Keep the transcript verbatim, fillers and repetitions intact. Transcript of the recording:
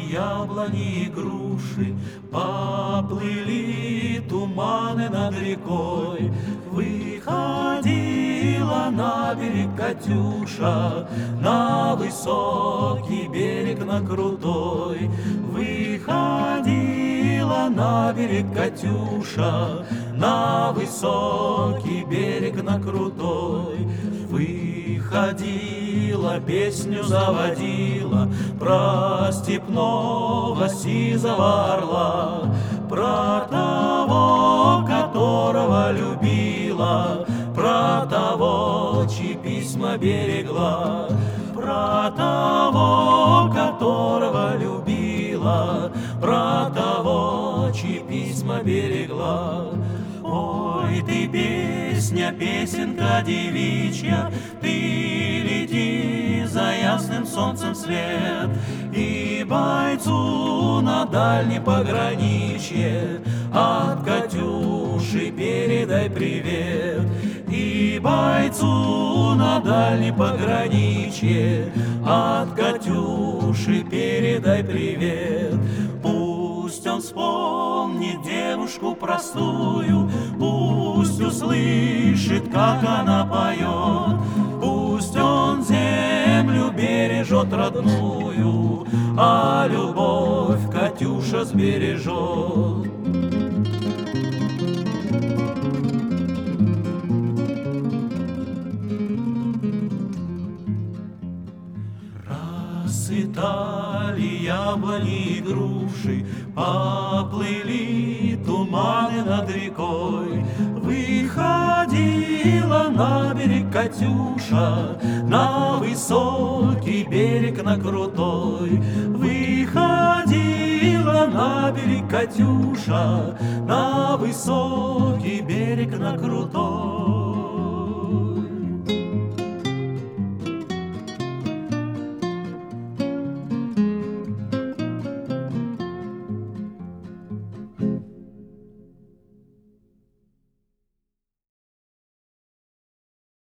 яблони и груши, поплыли туманы над рекой. Выходила на берег Катюша, на высокий берег, на крутой. Выходила на берег Катюша, на высокий берег, на крутой. Выходила, песню заводила про степного сизого орла, про того, которого любила, про того, чьи письма берегла, про того, которого любила, про того, чьи письма берегла. Ой, ты песня, песенка девичья, ты лети за ясным солнцем вслед, и бойцу на дальнем пограничье от Катюши передай привет. И бойцу на дальнем пограничье от Катюши передай привет. Пусть он вспомнит девушку простую, пусть услышит, как она поет, пусть он землю бережет родную, а любовь Катюша сбережет. Расцветали яблони и груши, поплыли туманы над рекой. Выходила на берег Катюша, на высокий берег, на крутой. Выходила на берег Катюша, на высокий берег, на крутой.